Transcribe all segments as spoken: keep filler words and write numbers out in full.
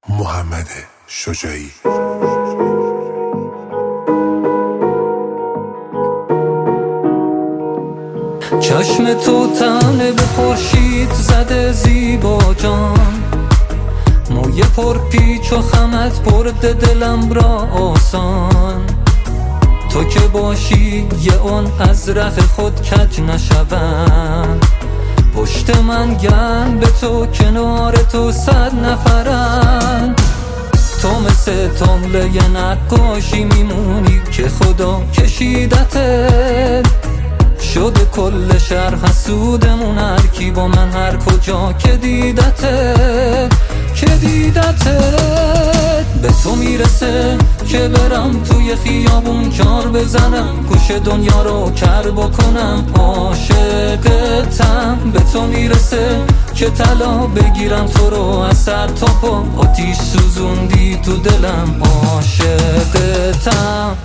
محمد شجاعی. چشم تو تنه به خورشید زده زیبا جان، موی پر پیچ و خمت برده دلم را آسان. تو که باشی یه اون از ره خود کج نشوند، پشت من گن به تو کنار تو صد نفرن. تو مثل تمله نقاشی میمونی که خدا کشیدته، شده کل شهر حسودمون هر کی با من هر کجا که دیدته که دیدته. به تو میرسه که برم توی خیابون جار بزنم، گوش دنیا رو کر بکنم عاشقتم. به تو میرسه که طلا بگیرم تو رو از سر تا پا، آتیش سوزوندی تو دلم عاشقتم.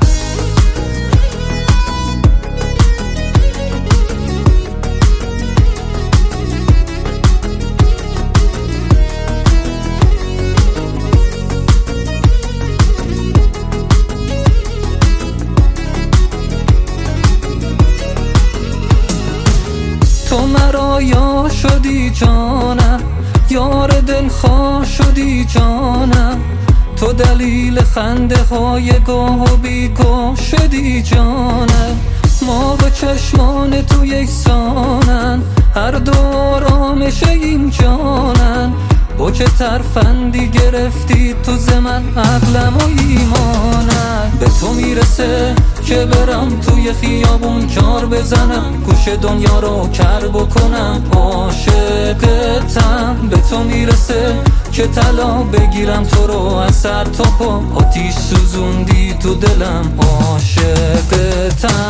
تو مرا یا شدی جانم، یار دلخواه شدی جانم. تو دلیل خنده های گاه و بیگاه شدی جانم. ما و چشمان تو یکسانن، هر دو آرامش این جانن. با که ترفندی گرفتی تو زمن عقلم و ایمانم. به تو میرسه که برم توی خیابون جار بزنم، گوش دنیا رو کر بکنم عاشقتم. به تو میرسه که طلا بگیرم تو رو از سر تا پا، آتیش سوزوندی تو دلم عاشقتم.